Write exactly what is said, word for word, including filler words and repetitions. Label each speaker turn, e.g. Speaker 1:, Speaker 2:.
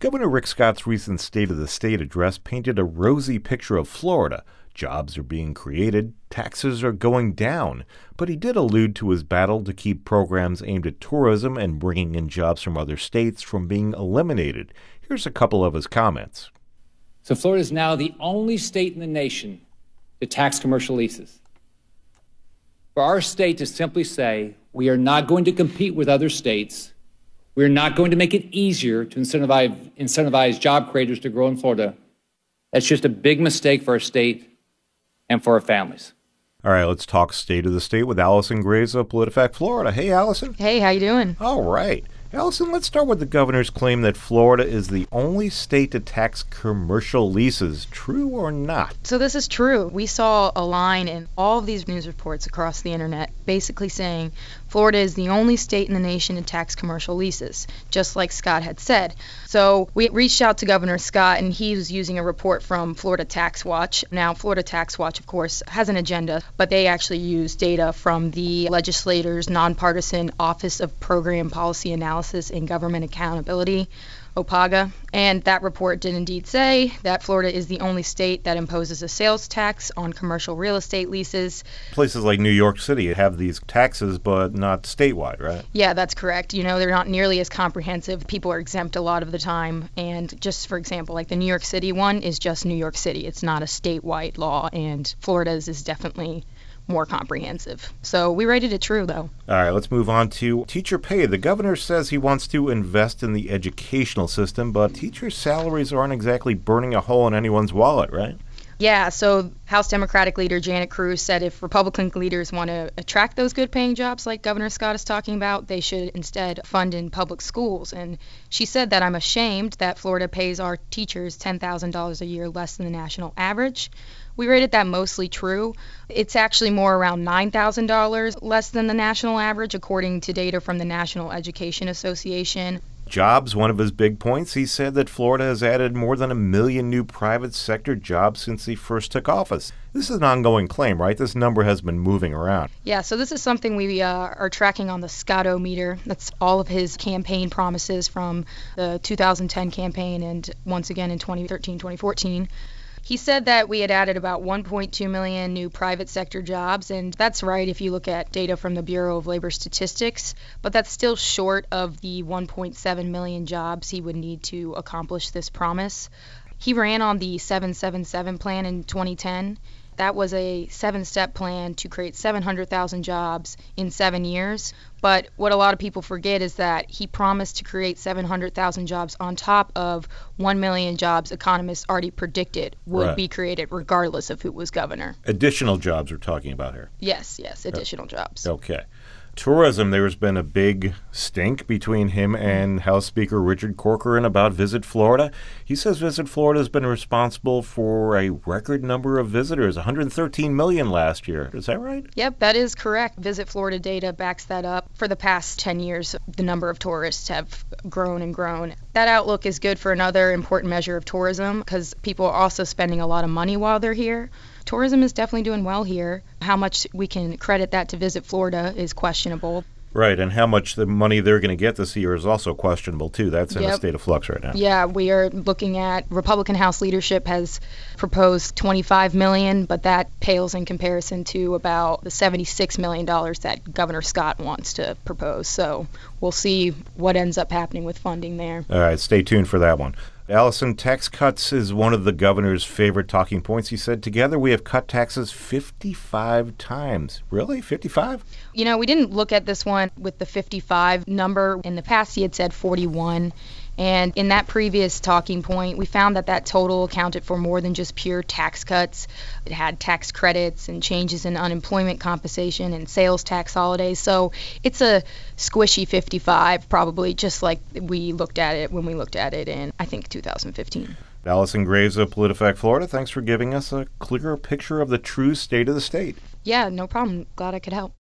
Speaker 1: Governor Rick Scott's recent State of the State address painted a rosy picture of Florida. Jobs are being created, taxes are going down, but he did allude to his battle to keep programs aimed at tourism and bringing in jobs from other states from being eliminated. Here's a couple of his comments.
Speaker 2: So Florida is now the only state in the nation to tax commercial leases. For our state to simply say, we are not going to compete with other states, we are not going to make it easier to incentivize, incentivize job creators to grow in Florida, that's just a big mistake for our state and for our families.
Speaker 1: All right, let's talk State of the State with Allison Graves of PolitiFact Florida. Hey, Allison.
Speaker 3: Hey, how you doing?
Speaker 1: All right. Allison, let's start with the governor's claim that Florida is the only state to tax commercial leases. True or not?
Speaker 3: So this is true. We saw a line in all of these news reports across the internet basically saying Florida is the only state in the nation to tax commercial leases, just like Scott had said. So we reached out to Governor Scott, and he was using a report from Florida Tax Watch. Now, Florida Tax Watch, of course, has an agenda, but they actually use data from the legislator's nonpartisan Office of Program Policy Analysis and Government Accountability, O P A G A, and that report did indeed say that Florida is the only state that imposes a sales tax on commercial real estate leases.
Speaker 1: Places like New York City have these taxes, but not statewide, right?
Speaker 3: Yeah, that's correct. You know, they're not nearly as comprehensive. People are exempt a lot of the time. And just for example, like the New York City one is just New York City. It's not a statewide law, and Florida's is definitely more comprehensive. So we rated it true, though.
Speaker 1: All right, let's move on to teacher pay. The governor says he wants to invest in the educational system, but teachers' salaries aren't exactly burning a hole in anyone's wallet, right?
Speaker 3: Yeah, so House Democratic leader Janet Cruz said if Republican leaders want to attract those good-paying jobs like Governor Scott is talking about, they should instead fund in public schools. And she said that I'm ashamed that Florida pays our teachers ten thousand dollars a year less than the national average. We rated that mostly true. It's actually more around nine thousand dollars less than the national average, according to data from the National Education Association.
Speaker 1: Jobs, one of his big points. He said that Florida has added more than a million new private sector jobs since he first took office. This is an ongoing claim, right? This number has been moving around.
Speaker 3: Yeah, so this is something we uh, are tracking on the Scottometer. That's all of his campaign promises from the two thousand ten campaign and once again in twenty thirteen, twenty fourteen. He said that we had added about one point two million new private sector jobs, and that's right if you look at data from the Bureau of Labor Statistics, but that's still short of the one point seven million jobs he would need to accomplish this promise. He ran on the seven seven seven plan in twenty ten. That was a seven-step plan to create seven hundred thousand jobs in seven years. But what a lot of people forget is that he promised to create seven hundred thousand jobs on top of one million jobs economists already predicted would
Speaker 1: Right.
Speaker 3: be created regardless of who was governor.
Speaker 1: Additional jobs we're talking about here.
Speaker 3: Yes, yes, additional jobs.
Speaker 1: Okay. Tourism, there's been a big stink between him and House Speaker Richard Corcoran about Visit Florida. He says Visit Florida has been responsible for a record number of visitors, one hundred thirteen million last year. Is that right?
Speaker 3: Yep, that is correct. Visit Florida data backs that up. For the past ten years, the number of tourists have grown and grown. That outlook is good for another important measure of tourism because people are also spending a lot of money while they're here. Tourism is definitely doing well here. How much we can credit that to Visit Florida is questionable.
Speaker 1: Right, and how much the money they're going to get this year is also questionable, too. That's in
Speaker 3: Yep.
Speaker 1: a state of flux right now.
Speaker 3: Yeah, we are looking at Republican House leadership has proposed twenty-five million dollars, but that pales in comparison to about the seventy-six million dollars that Governor Scott wants to propose. So we'll see what ends up happening with funding there.
Speaker 1: All right, stay tuned for that one. Allison, tax cuts is one of the governor's favorite talking points. He said, together we have cut taxes fifty-five times. Really? fifty-five?
Speaker 3: You know, we didn't look at this one with the fifty-five number. In the past, he had said forty-one. And in that previous talking point, we found that that total accounted for more than just pure tax cuts. It had tax credits and changes in unemployment compensation and sales tax holidays. So it's a squishy fifty-five, probably, just like we looked at it when we looked at it in, I think, two thousand fifteen.
Speaker 1: Allison Graves of PolitiFact Florida, thanks for giving us a clearer picture of the true state of the state.
Speaker 3: Yeah, no problem. Glad I could help.